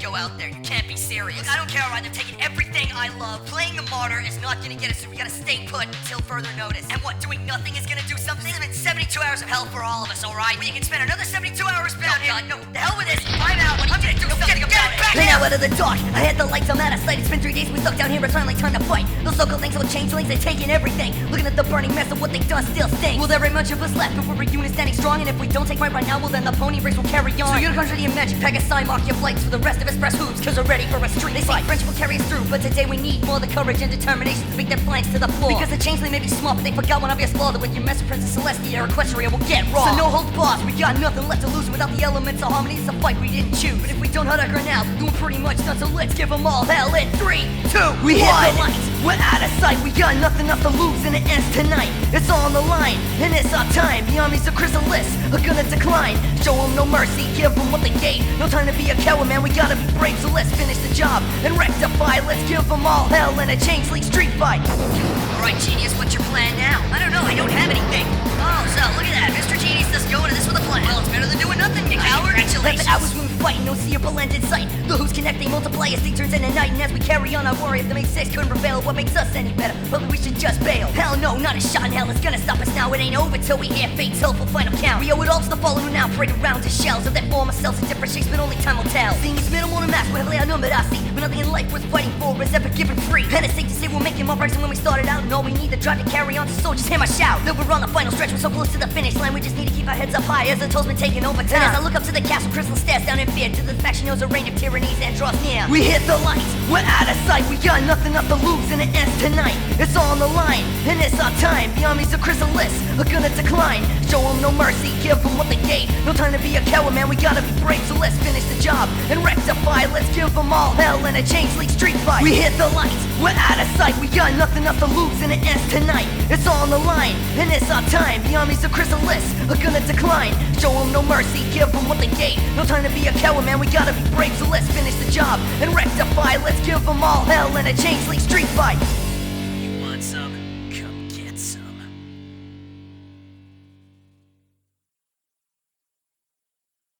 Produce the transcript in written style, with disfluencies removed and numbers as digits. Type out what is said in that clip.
go out there. You can't be serious. Look, I don't care, alright? They're taking everything I love. Playing a martyr is not gonna get us, so we gotta stay put until further notice. And what, doing nothing is gonna do something? It's been 72 hours of hell for all of us, alright? Well, you can spend another 72 hours down here. No, the hell with this. I'm out. I'm gonna do something about it. Get out of the dark. I had the lights, I'm out of sight. It's been 3 days, we stuck down here, it's finally time to fight. Those local things, those changelings, they're taking everything. Looking at the burning mess of what they've done still stings. Will there be much of us left if we're a unit standing strong? And if we don't take right now, well then the pony race will carry on. So you're conjure the magic, pack a sign, mark your flights. For the rest of us, press hooves, cause we're ready for a street fight. They say French will carry us through, but today we need more the courage and determination to speak their plans to the floor. Because the changeling may be smart, but they forgot one obvious flaw, that when you mess with Princess Celestia or Equestria will get raw. So no holds barred, we got nothing left to lose. Without the elements of harmony, it's a fight we didn't choose. But if we don't hurt our ground now, we're doing pretty much done. So let's give them all hell in 3, 2, we hit the lights. We're out of sight, we got nothing left to lose, and it ends tonight. It's all on the line, and it's our time. The armies of Chrysalis are gonna decline. Show them no mercy, give them what they gave. No time to be a coward, man, we gotta be brave. So let's finish the job and rectify. Let's give them all hell in a changeling street fight. Alright, Genius, what's your plan now? I don't know, I don't have anything. Oh, so look at that, Mr. Genius just going to this with a plan. Well, it's better than doing nothing, you coward. Let the hours when we fight, no seeable end in sight. The who's connecting, multiply as day turns into night. And as we carry on, our warriors that make 6 couldn't prevail. What makes us any better? Probably we should just bail. Hell no, not a shot in hell is gonna stop us now. It ain't over till we hear fate's hopeful final count. We owe it all to the fallen who now parade around as shells of their former selves in different shapes, but only time will tell. Seeing it's minimal to mass, we're heavily outnumbered, I see. But nothing in life worth fighting for is ever given free. And it's safe to say we're making more progress than when we started out. And all we need to drive to carry on, so just hear my shout. That we're on the final stretch, we're so close to the finish line. We just need to keep our heads up high as the toll's been taken over time. And as I look up to the castle, Crystal stares down in fear. To the fact she knows a reign of tyrannies and draws near. We hit the lights, we're out of sight. We got nothing left to lose, and it ends tonight. It's all on the line, and it's our time. The armies of Chrysalis are gonna decline. Show them no mercy, give them what they gave. No time to be a coward, man, we gotta be brave. So let's finish the job and rectify. Let's give them all hell in a changeling street fight. We hit the lights, we're out of sight. We got nothing left to lose, and it ends tonight. It's all on the line, and it's our time. The armies of Chrysalis are gonna decline. Show them no mercy, give them what they gave. No time to be a coward, man, we gotta be brave. So let's finish the job and rectify. Let's give them all hell in a changeling street fight.